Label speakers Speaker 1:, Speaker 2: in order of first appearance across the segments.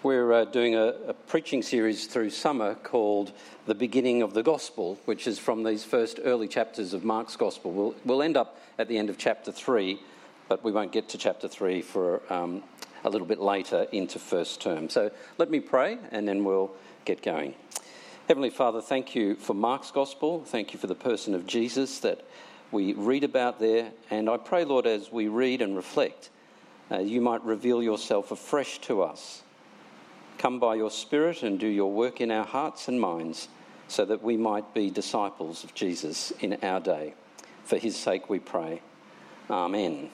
Speaker 1: We're doing a preaching series through summer called The Beginning of the Gospel, which is from these first early chapters of Mark's Gospel. We'll end up at the end of chapter 3, but we won't get to chapter 3 for a little bit later into first term. So let me pray and then we'll get going. Heavenly Father, thank you for Mark's Gospel. Thank you for the person of Jesus that we read about there. And I pray, Lord, as we read and reflect, you might reveal yourself afresh to us. Come by your Spirit and do your work in our hearts and minds so that we might be disciples of Jesus in our day. For his sake we pray. Amen.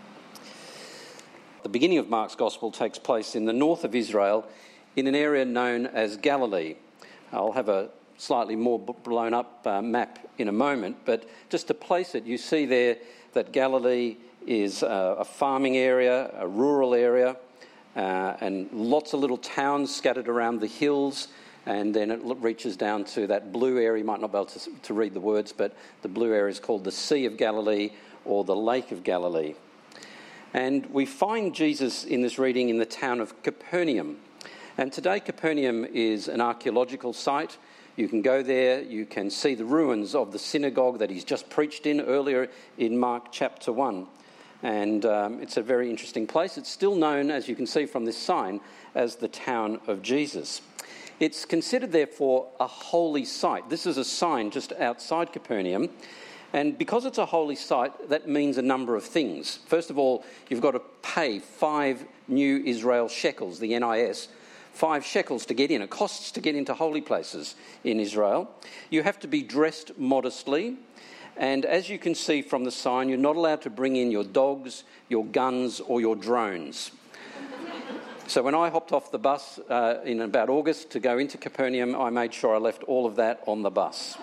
Speaker 1: The beginning of Mark's Gospel takes place in the north of Israel in an area known as Galilee. I'll have a slightly more blown up map in a moment, but just to place it, you see there that Galilee is a farming area, a rural area, and lots of little towns scattered around the hills, and then it reaches down to that blue area. You might not be able to read the words, but the blue area is called the Sea of Galilee or the Lake of Galilee. And we find Jesus in this reading in the town of Capernaum. And today Capernaum is an archaeological site. You can go there, you can see the ruins of the synagogue that he's just preached in earlier in Mark chapter 1. And it's a very interesting place. It's still known, as you can see from this sign, as the town of Jesus. It's considered, therefore, a holy site. This is a sign just outside Capernaum. And because it's a holy site, that means a number of things. First of all, you've got to pay 5 new Israel shekels, the NIS, 5 shekels to get in. It costs to get into holy places in Israel. You have to be dressed modestly. And as you can see from the sign, you're not allowed to bring in your dogs, your guns, or your drones. So when I hopped off the bus in about August to go into Capernaum, I made sure I left all of that on the bus.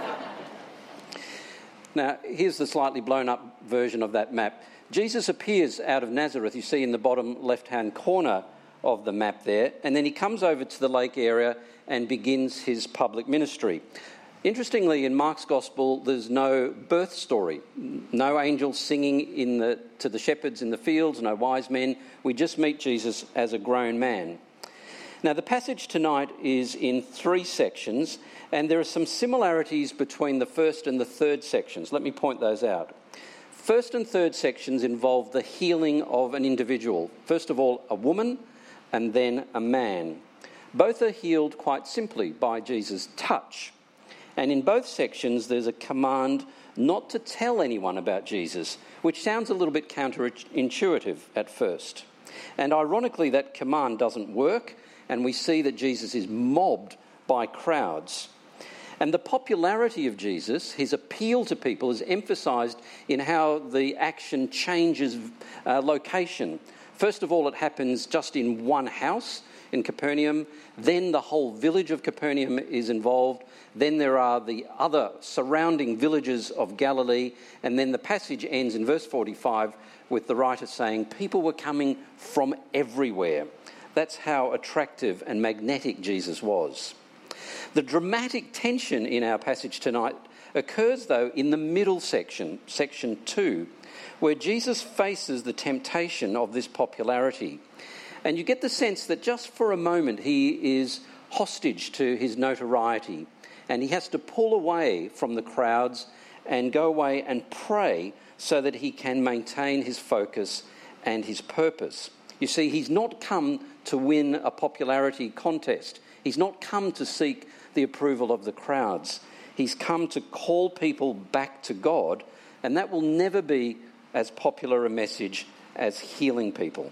Speaker 1: Now, here's the slightly blown up version of that map. Jesus appears out of Nazareth, you see in the bottom left-hand corner of the map there, and then he comes over to the lake area and begins his public ministry. Interestingly, in Mark's Gospel, there's no birth story, no angels singing to the shepherds in the fields, no wise men. We just meet Jesus as a grown man. Now, the passage tonight is in 3 sections, and there are some similarities between the first and the third sections. Let me point those out. First and third sections involve the healing of an individual. First of all, a woman, and then a man. Both are healed quite simply by Jesus' touch. And in both sections, there's a command not to tell anyone about Jesus, which sounds a little bit counterintuitive at first. And ironically, that command doesn't work, and we see that Jesus is mobbed by crowds. And the popularity of Jesus, his appeal to people, is emphasised in how the action changes location. First of all, it happens just in one house in Capernaum. Then the whole village of Capernaum is involved. Then there are the other surrounding villages of Galilee. And then the passage ends in verse 45 with the writer saying, people were coming from everywhere. That's how attractive and magnetic Jesus was. The dramatic tension in our passage tonight occurs, though, in the middle section, section 2, where Jesus faces the temptation of this popularity. And you get the sense that just for a moment he is hostage to his notoriety, and he has to pull away from the crowds and go away and pray so that he can maintain his focus and his purpose. You see, he's not come to win a popularity contest. He's not come to seek the approval of the crowds. He's come to call people back to God, and that will never be as popular a message as healing people.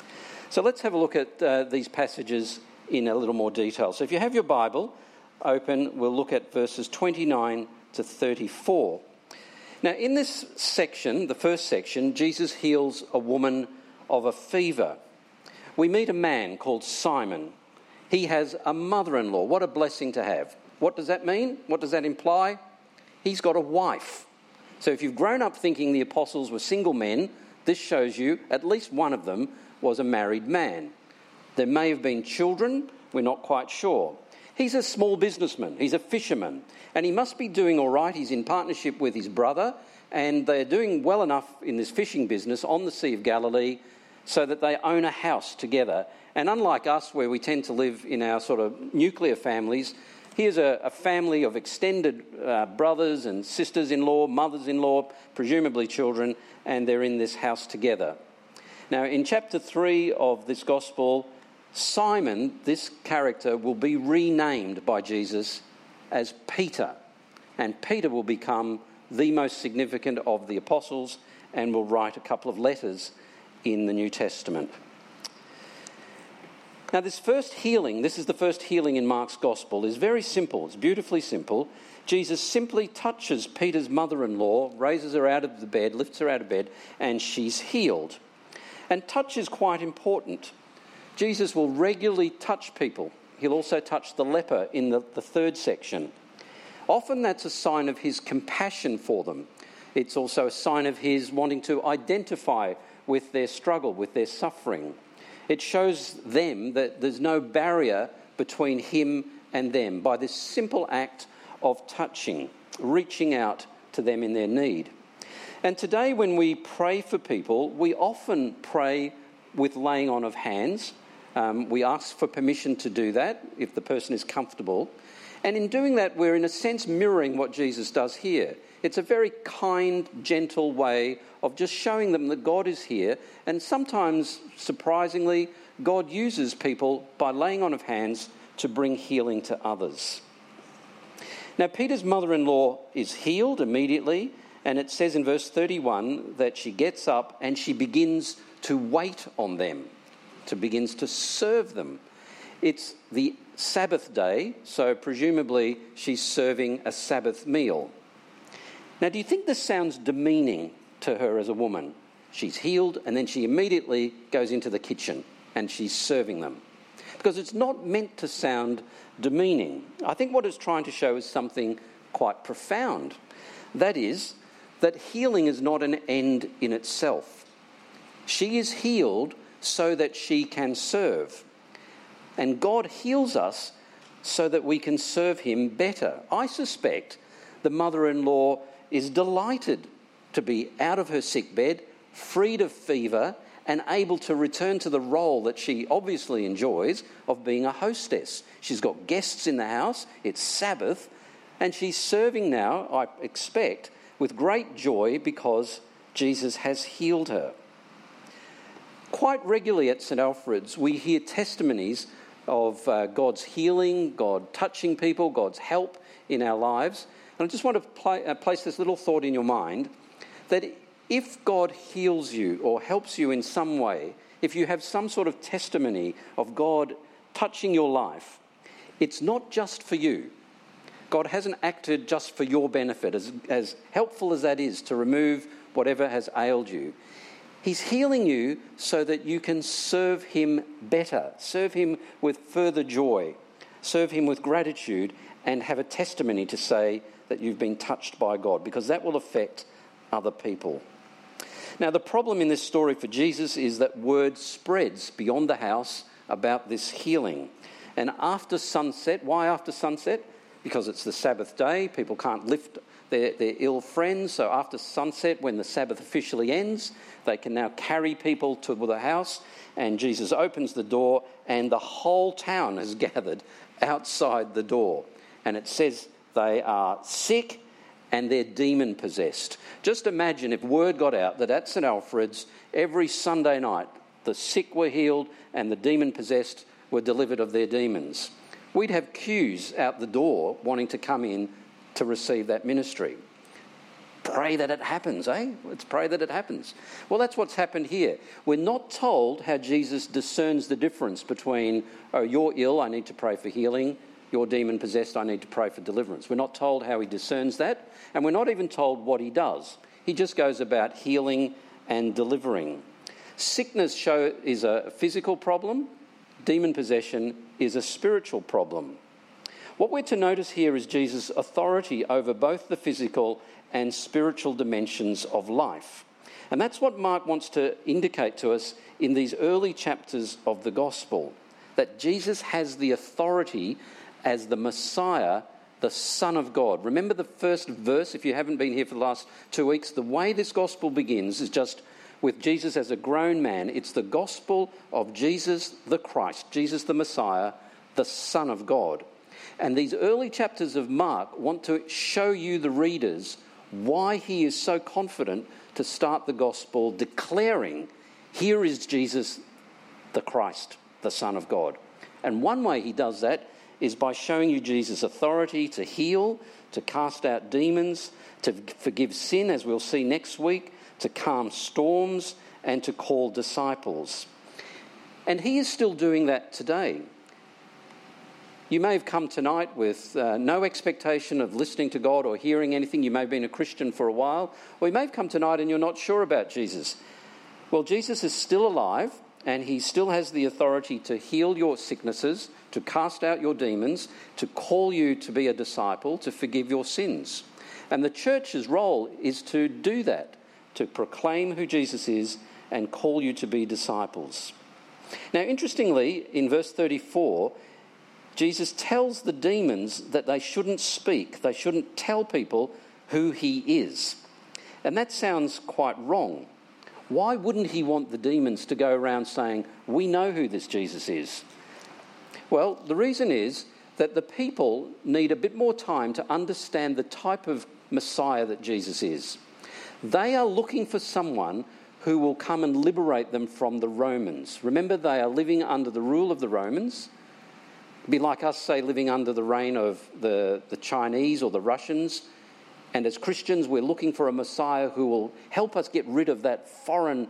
Speaker 1: So let's have a look at these passages in a little more detail. So if you have your Bible open, we'll look at verses 29 to 34. Now, in this section, the first section, Jesus heals a woman of a fever. We meet a man called Simon. He has a mother-in-law. What a blessing to have. What does that mean? What does that imply? He's got a wife. So if you've grown up thinking the apostles were single men, this shows you at least one of them was a married man. There may have been children, we're not quite sure. He's a small businessman, he's a fisherman, and he must be doing all right. He's in partnership with his brother, and they're doing well enough in this fishing business on the Sea of Galilee so that they own a house together, And unlike us, where we tend to live in our sort of nuclear families, here's a family of extended brothers and sisters-in-law, mothers-in-law, presumably children, and they're in this house together. Now, in chapter 3 of this gospel, Simon, this character, will be renamed by Jesus as Peter. And Peter will become the most significant of the apostles and will write a couple of letters in the New Testament. Now, this first healing, this is the first healing in Mark's gospel, is very simple. It's beautifully simple. Jesus simply touches Peter's mother-in-law, raises her out of the bed, lifts her out of bed, and she's healed. And touch is quite important. Jesus will regularly touch people. He'll also touch the leper in the third section. Often that's a sign of his compassion for them. It's also a sign of his wanting to identify with their struggle, with their suffering. It shows them that there's no barrier between him and them by this simple act of touching, reaching out to them in their need. And today when we pray for people, we often pray with laying on of hands. We ask for permission to do that if the person is comfortable. And in doing that, we're in a sense mirroring what Jesus does here. It's a very kind, gentle way of just showing them that God is here. And sometimes, surprisingly, God uses people by laying on of hands to bring healing to others. Now, Peter's mother-in-law is healed immediately. And it says in verse 31 that she gets up and she begins to wait on them, begins to serve them. It's the Sabbath day, so presumably she's serving a Sabbath meal. Now, do you think this sounds demeaning to her as a woman? She's healed and then she immediately goes into the kitchen and she's serving them. Because it's not meant to sound demeaning. I think what it's trying to show is something quite profound. That is, that healing is not an end in itself. She is healed so that she can serve. And God heals us so that we can serve him better. I suspect the mother-in-law is delighted to be out of her sick bed, freed of fever, and able to return to the role that she obviously enjoys of being a hostess. She's got guests in the house, it's Sabbath, and she's serving now, I expect, with great joy because Jesus has healed her. Quite regularly at St Alfred's, we hear testimonies of God's healing, God touching people, God's help in our lives. And I just want to place this little thought in your mind that if God heals you or helps you in some way, if you have some sort of testimony of God touching your life, it's not just for you. God hasn't acted just for your benefit, as helpful as that is to remove whatever has ailed you. He's healing you so that you can serve him better, serve him with further joy, serve him with gratitude, and have a testimony to say that you've been touched by God, because that will affect other people. Now, the problem in this story for Jesus is that word spreads beyond the house about this healing. And after sunset, why after sunset? Because it's the Sabbath day, people can't lift their ill friends. So after sunset, when the Sabbath officially ends, they can now carry people to the house. And Jesus opens the door and the whole town has gathered outside the door. And it says they are sick and they're demon-possessed. Just imagine if word got out that at St Alfred's, every Sunday night, the sick were healed and the demon-possessed were delivered of their demons. We'd have queues out the door wanting to come in to receive that ministry. Pray that it happens, eh? Let's pray that it happens. Well, that's what's happened here. We're not told how Jesus discerns the difference between, oh, you're ill, I need to pray for healing. You're demon-possessed, I need to pray for deliverance. We're not told how he discerns that, and we're not even told what he does. He just goes about healing and delivering. Sickness is a physical problem. Demon possession is a spiritual problem. What we're to notice here is Jesus' authority over both the physical and spiritual dimensions of life. And that's what Mark wants to indicate to us in these early chapters of the Gospel, that Jesus has the authority as the Messiah, the Son of God. Remember the first verse, if you haven't been here for the last 2 weeks, the way this Gospel begins is just with Jesus as a grown man. It's the gospel of Jesus the Christ, Jesus the Messiah, the Son of God. And these early chapters of Mark want to show you, the readers, why he is so confident to start the gospel declaring, here is Jesus the Christ, the Son of God. And one way he does that is by showing you Jesus' authority to heal, to cast out demons, to forgive sin, as we'll see next week, to calm storms, and to call disciples. And he is still doing that today. You may have come tonight with no expectation of listening to God or hearing anything. You may have been a Christian for a while. Or you may have come tonight and you're not sure about Jesus. Well, Jesus is still alive, and he still has the authority to heal your sicknesses, to cast out your demons, to call you to be a disciple, to forgive your sins. And the church's role is to do that, to proclaim who Jesus is and call you to be disciples. Now, interestingly, in verse 34, Jesus tells the demons that they shouldn't speak, they shouldn't tell people who he is. And that sounds quite wrong. Why wouldn't he want the demons to go around saying, we know who this Jesus is? Well, the reason is that the people need a bit more time to understand the type of Messiah that Jesus is. They are looking for someone who will come and liberate them from the Romans. Remember, they are living under the rule of the Romans. It'd be like us, say, living under the reign of the Chinese or the Russians. And as Christians, we're looking for a Messiah who will help us get rid of that foreign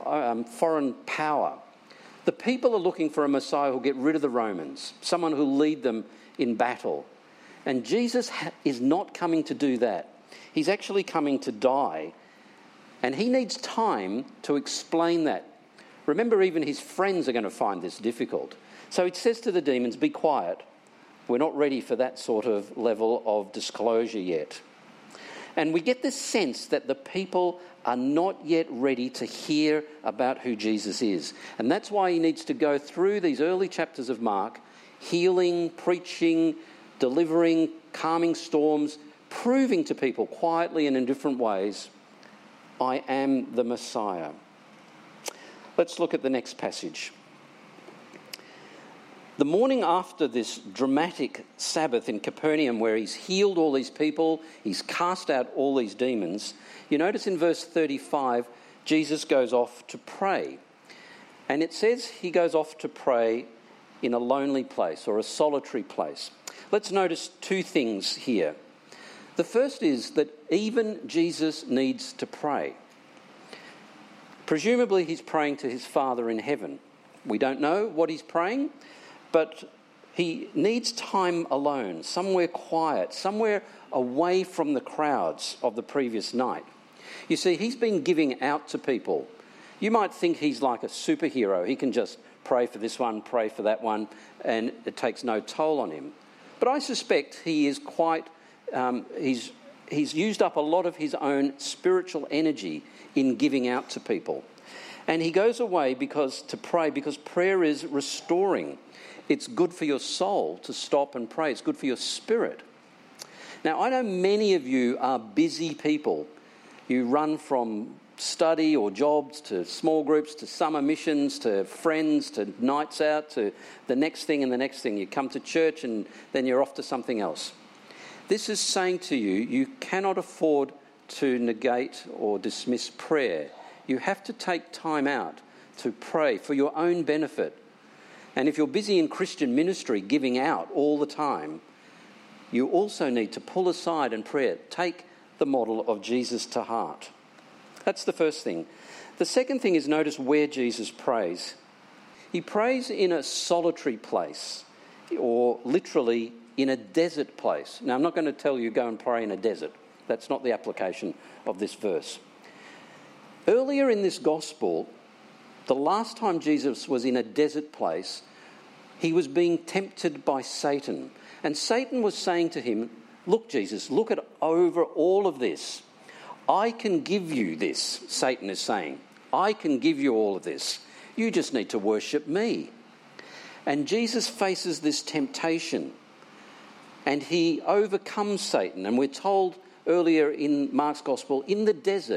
Speaker 1: power. The people are looking for a Messiah who will get rid of the Romans, someone who will lead them in battle. And Jesus is not coming to do that. He's actually coming to die. And he needs time to explain that. Remember, even his friends are going to find this difficult. So he says to the demons, be quiet. We're not ready for that sort of level of disclosure yet. And we get this sense that the people are not yet ready to hear about who Jesus is. And that's why he needs to go through these early chapters of Mark, healing, preaching, delivering, calming storms, proving to people quietly and in different ways, I am the Messiah. Let's look at the next passage. The morning after this dramatic Sabbath in Capernaum, where he's healed all these people, he's cast out all these demons, you notice in verse 35, Jesus goes off to pray. And it says he goes off to pray in a lonely place or a solitary place. Let's notice two things here. The first is that even Jesus needs to pray. Presumably he's praying to his Father in heaven. We don't know what he's praying, but he needs time alone, somewhere quiet, somewhere away from the crowds of the previous night. You see, he's been giving out to people. You might think he's like a superhero. He can just pray for this one, pray for that one, and it takes no toll on him. But I suspect he is he's used up a lot of his own spiritual energy in giving out to people. And he goes away to pray because prayer is restoring. It's good for your soul to stop and pray. It's good for your spirit. Now, I know many of you are busy people. You run from study or jobs to small groups to summer missions to friends to nights out to the next thing and the next thing. You come to church and then you're off to something else. This is saying to you, you cannot afford to negate or dismiss prayer. You have to take time out to pray for your own benefit. And if you're busy in Christian ministry, giving out all the time, you also need to pull aside and pray. Take the model of Jesus to heart. That's the first thing. The second thing is notice where Jesus prays. He prays in a solitary place, or literally in a desert place. Now, I'm not going to tell you go and pray in a desert. That's not the application of this verse. Earlier in this gospel, the last time Jesus was in a desert place, he was being tempted by Satan. And Satan was saying to him, look, Jesus, look at over all of this. I can give you this, Satan is saying. I can give you all of this. You just need to worship me. And Jesus faces this temptation and he overcomes Satan. And we're told earlier in Mark's gospel, in the desert,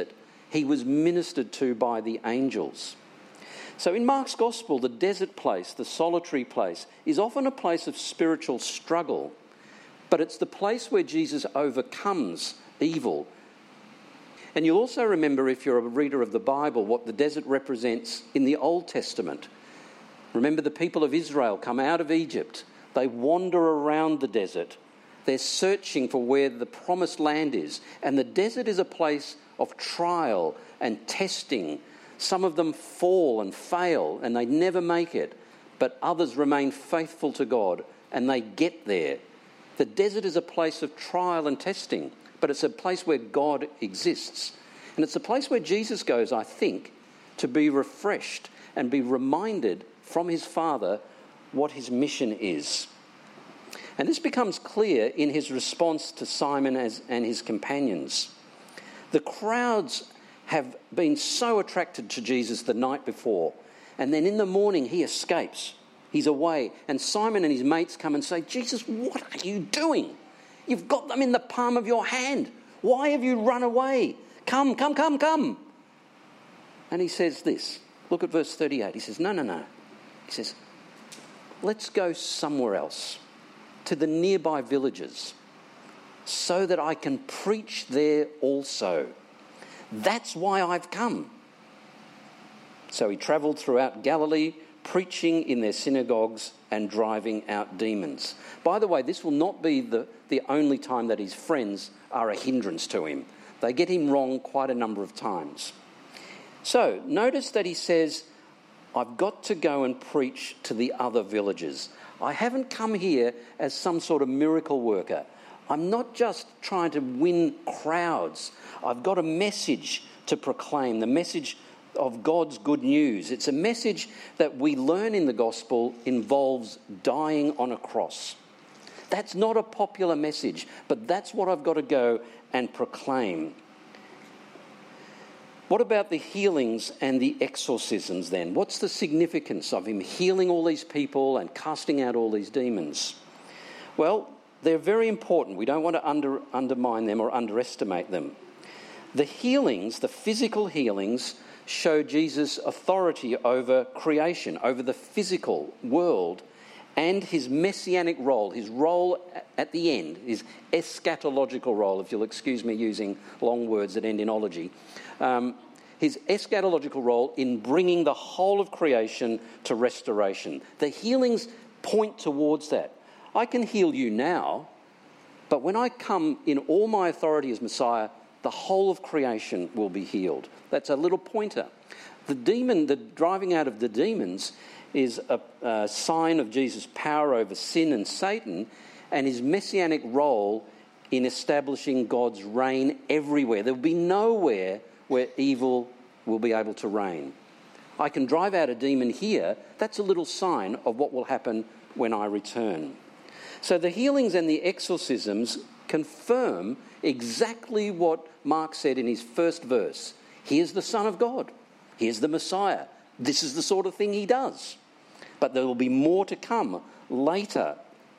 Speaker 1: He was ministered to by the angels. So in Mark's Gospel, the desert place, the solitary place, is often a place of spiritual struggle, but it's the place where Jesus overcomes evil. And you'll also remember, if you're a reader of the Bible, what the desert represents in the Old Testament. Remember, the people of Israel come out of Egypt. They wander around the desert. They're searching for where the promised land is. And the desert is a place of trial and testing. Some of them fall and fail and they never make it, but others remain faithful to God and they get there. The desert is a place of trial and testing, but it's a place where God exists. And it's a place where Jesus goes, I think, to be refreshed and be reminded from his Father what his mission is. And this becomes clear in his response to Simon and his companions. The crowds have been so attracted to Jesus the night before, and then in the morning he escapes. He's away, and Simon and his mates come and say, Jesus, what are you doing? You've got them in the palm of your hand. Why have you run away? Come. And he says this. Look at verse 38. He says, no. He says, let's go somewhere else, to the nearby villages, so that I can preach there also. That's why I've come. So he travelled throughout Galilee, preaching in their synagogues and driving out demons. By the way, this will not be the only time that his friends are a hindrance to him. They get him wrong quite a number of times. So notice that he says, I've got to go and preach to the other villages. I haven't come here as some sort of miracle worker. I'm not just trying to win crowds. I've got a message to proclaim, the message of God's good news. It's a message that we learn in the gospel involves dying on a cross. That's not a popular message, but that's what I've got to go and proclaim. What about the healings and the exorcisms then? What's the significance of him healing all these people and casting out all these demons? Well, they're very important. We don't want to undermine them or underestimate them. The healings, the physical healings, show Jesus' authority over creation, over the physical world, and his messianic role, his role at the end, his eschatological role, if you'll excuse me using long words that end in ology, his eschatological role in bringing the whole of creation to restoration. The healings point towards that. I can heal you now, but when I come in all my authority as Messiah, the whole of creation will be healed. That's a little pointer. The driving out of the demons is a sign of Jesus' power over sin and Satan and his messianic role in establishing God's reign everywhere. There will be nowhere where evil will be able to reign. I can drive out a demon here. That's a little sign of what will happen when I return. So the healings and the exorcisms confirm exactly what Mark said in his first verse. Here's the Son of God. Here's the Messiah. This is the sort of thing he does. But there will be more to come later.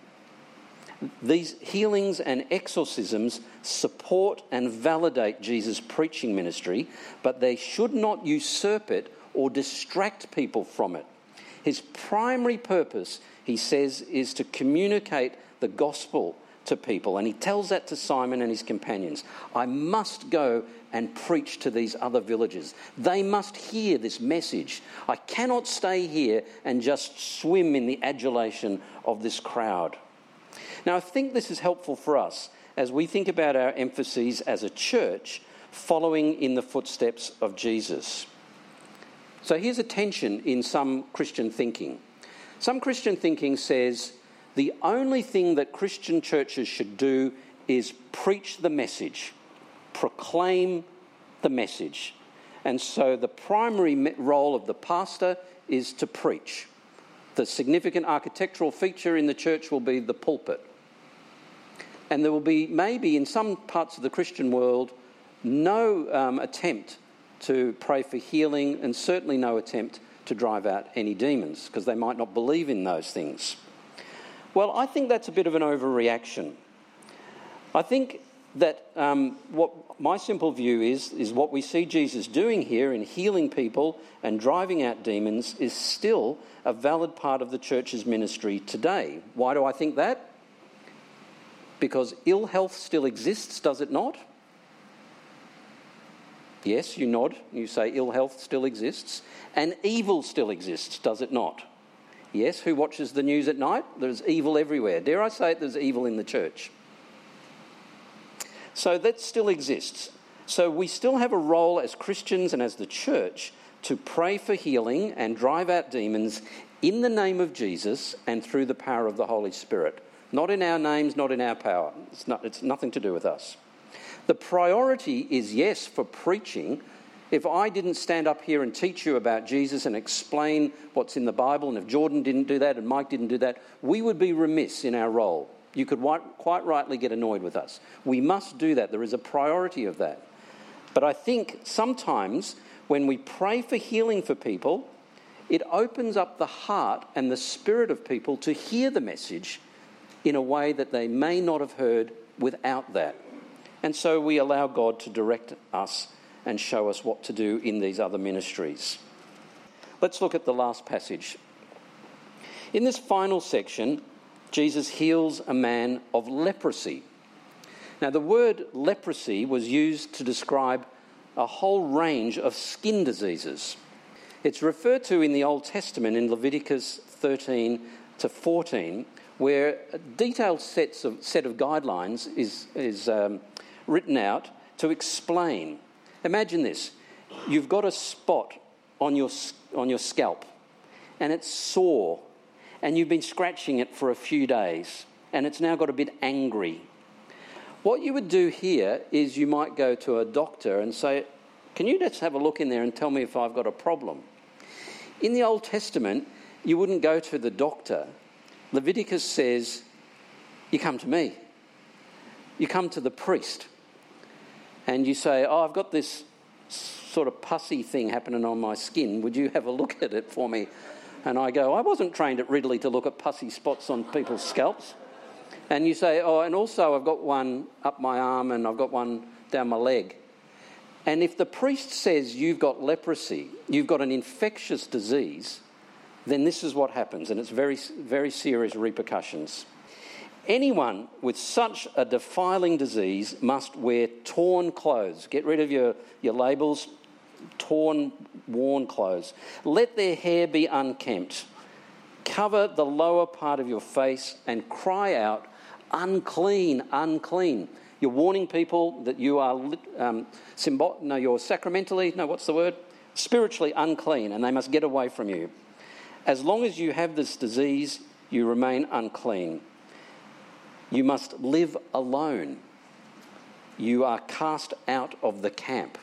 Speaker 1: These healings and exorcisms support and validate Jesus' preaching ministry, but they should not usurp it or distract people from it. His primary purpose, he says, is to communicate the gospel to people. And he tells that to Simon and his companions. I must go and preach to these other villages. They must hear this message. I cannot stay here and just swim in the adulation of this crowd. Now, I think this is helpful for us as we think about our emphases as a church following in the footsteps of Jesus. So here's a tension in some Christian thinking. Some Christian thinking says the only thing that Christian churches should do is preach the message, proclaim the message. And so the primary role of the pastor is to preach. The significant architectural feature in the church will be the pulpit. And there will be maybe in some parts of the Christian world no attempt to pray for healing and certainly no attempt to drive out any demons because they might not believe in those things. Well, I think that's a bit of an overreaction. I think that what my simple view is what we see Jesus doing here in healing people and driving out demons is still a valid part of the church's ministry today. Why do I think that? Because ill health still exists, does it not? Yes, you nod. You say ill health still exists. And evil still exists, does it not? Yes, who watches the news at night? There's evil everywhere. Dare I say it, there's evil in the church. So that still exists. So we still have a role as Christians and as the church to pray for healing and drive out demons in the name of Jesus and through the power of the Holy Spirit. Not in our names, not in our power. It's nothing to do with us. The priority is, yes, for preaching. If I didn't stand up here and teach you about Jesus and explain what's in the Bible, and if Jordan didn't do that and Mike didn't do that, we would be remiss in our role. You could quite rightly get annoyed with us. We must do that. There is a priority of that. But I think sometimes when we pray for healing for people, it opens up the heart and the spirit of people to hear the message in a way that they may not have heard without that. And so we allow God to direct us and show us what to do in these other ministries. Let's look at the last passage. In this final section, Jesus heals a man of leprosy. Now, the word leprosy was used to describe a whole range of skin diseases. It's referred to in the Old Testament in Leviticus 13 to 14, where a detailed set of guidelines is written out to explain. Imagine this. You've got a spot on your scalp and it's sore and you've been scratching it for a few days and it's now got a bit angry. What you would do here is you might go to a doctor and say, can you just have a look in there and tell me if I've got a problem? In the Old Testament, you wouldn't go to the doctor. Leviticus says, you come to me. You come to the priest. And you say, I've got this sort of pussy thing happening on my skin. Would you have a look at it for me? And I go, I wasn't trained at Ridley to look at pussy spots on people's scalps. And you say, and also I've got one up my arm and I've got one down my leg. And if the priest says you've got leprosy, you've got an infectious disease, then this is what happens, and it's very, very serious repercussions. Anyone with such a defiling disease must wear torn clothes. Get rid of your labels, torn, worn clothes. Let their hair be unkempt. Cover the lower part of your face and cry out, unclean, unclean. You're warning people that you are you're sacramentally, spiritually unclean, and they must get away from you. As long as you have this disease, you remain unclean. You must live alone. You are cast out of the camp.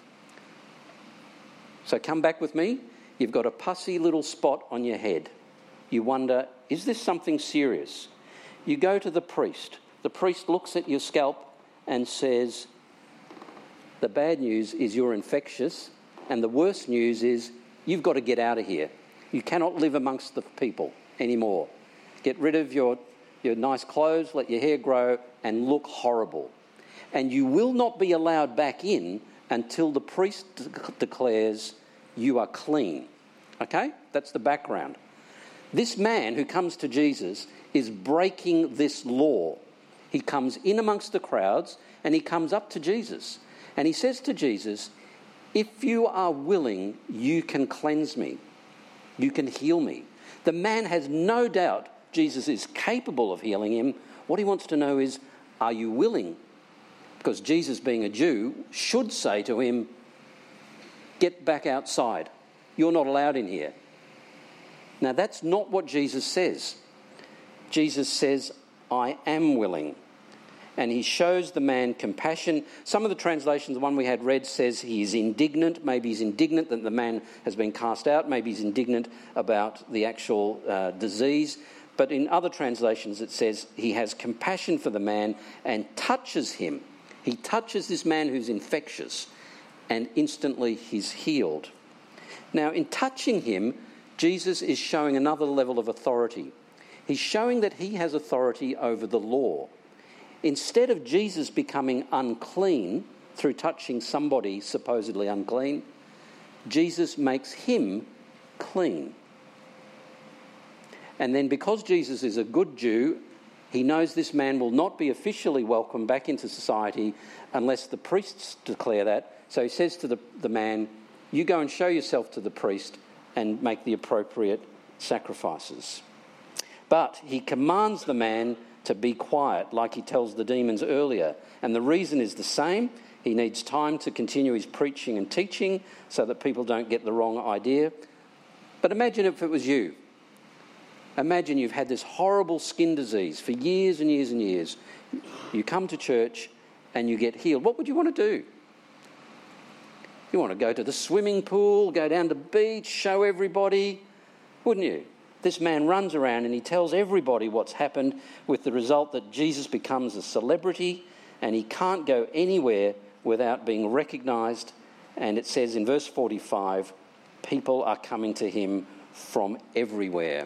Speaker 1: So come back with me. You've got a pussy little spot on your head. You wonder, is this something serious? You go to the priest. The priest looks at your scalp and says, the bad news is you're infectious, and the worst news is you've got to get out of here. You cannot live amongst the people anymore. Get rid of your nice clothes, let your hair grow, and look horrible. And you will not be allowed back in until the priest declares you are clean. Okay? That's the background. This man who comes to Jesus is breaking this law. He comes in amongst the crowds and he comes up to Jesus. And he says to Jesus, if you are willing, you can cleanse me. You can heal me. The man has no doubt Jesus is capable of healing him. What he wants to know is, are you willing? Because Jesus, being a Jew, should say to him, get back outside. You're not allowed in here. Now, that's not what Jesus says. Jesus says, I am willing. And he shows the man compassion. Some of the translations, the one we had read, says he is indignant. Maybe he's indignant that the man has been cast out. Maybe he's indignant about the actual disease. But in other translations it says he has compassion for the man and touches him. He touches this man who's infectious and instantly he's healed. Now, in touching him, Jesus is showing another level of authority. He's showing that he has authority over the law. instead of Jesus becoming unclean through touching somebody supposedly unclean, Jesus makes him clean. And then because Jesus is a good Jew, he knows this man will not be officially welcomed back into society unless the priests declare that. So he says to the man, you go and show yourself to the priest and make the appropriate sacrifices. But he commands the man to be quiet, like he tells the demons earlier. And the reason is the same. He needs time to continue his preaching and teaching so that people don't get the wrong idea. But imagine if it was you. Imagine you've had this horrible skin disease for years and years and years. You come to church and you get healed. What would you want to do? You want to go to the swimming pool, go down to the beach, show everybody, wouldn't you? This man runs around and he tells everybody what's happened, with the result that Jesus becomes a celebrity and he can't go anywhere without being recognised. And it says in verse 45, people are coming to him from everywhere.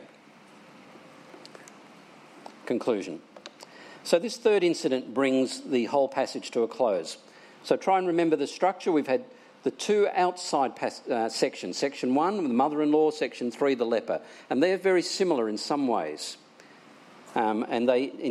Speaker 1: Conclusion. So this third incident brings the whole passage to a close. So try and remember the structure. We've had the two outside sections. Section 1, the mother-in-law. Section 3, the leper. And they're very similar in some ways. And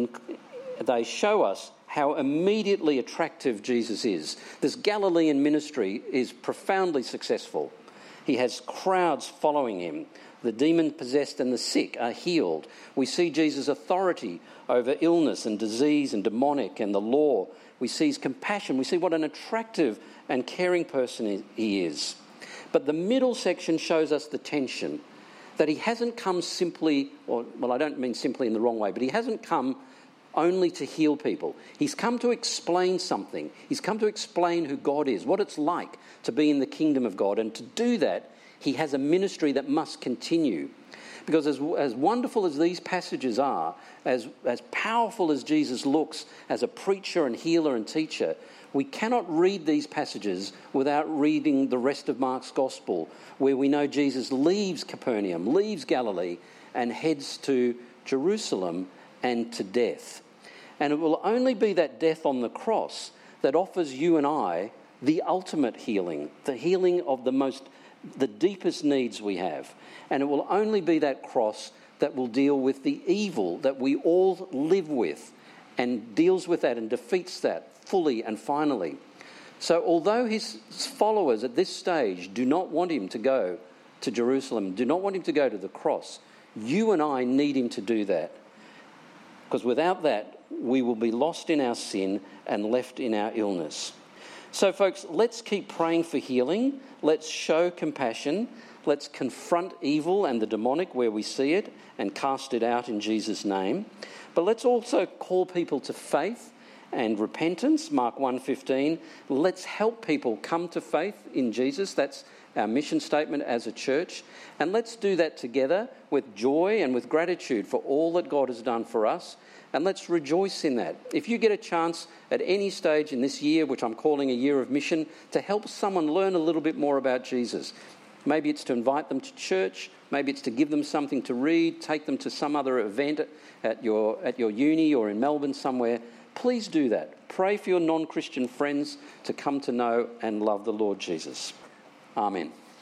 Speaker 1: they show us how immediately attractive Jesus is. This Galilean ministry is profoundly successful. He has crowds following him. The demon-possessed and the sick are healed. We see Jesus' authority over illness and disease and demonic and the law. We see his compassion. We see what an attractive and caring person he is. But the middle section shows us the tension, that he hasn't come simply, I don't mean simply in the wrong way, but he hasn't come only to heal people. He's come to explain something. He's come to explain who God is, what it's like to be in the kingdom of God. And to do that, he has a ministry that must continue. Because as wonderful as these passages are, as powerful as Jesus looks as a preacher and healer and teacher, we cannot read these passages without reading the rest of Mark's Gospel, where we know Jesus leaves Capernaum, leaves Galilee, and heads to Jerusalem and to death. And it will only be that death on the cross that offers you and I the ultimate healing, the healing of the deepest needs we have. And it will only be that cross that will deal with the evil that we all live with, and deals with that and defeats that fully and finally. So although his followers at this stage do not want him to go to Jerusalem, do not want him to go to the cross, you and I need him to do that. Because without that, we will be lost in our sin and left in our illness. So folks, let's keep praying for healing. Let's show compassion. Let's confront evil and the demonic where we see it and cast it out in Jesus' name. But let's also call people to faith and repentance, Mark 1:15. Let's help people come to faith in Jesus. That's our mission statement as a church. And let's do that together with joy and with gratitude for all that God has done for us. And let's rejoice in that. If you get a chance at any stage in this year, which I'm calling a year of mission, to help someone learn a little bit more about Jesus, maybe it's to invite them to church, maybe it's to give them something to read, take them to some other event at your uni or in Melbourne somewhere, please do that. Pray for your non-Christian friends to come to know and love the Lord Jesus. Amen.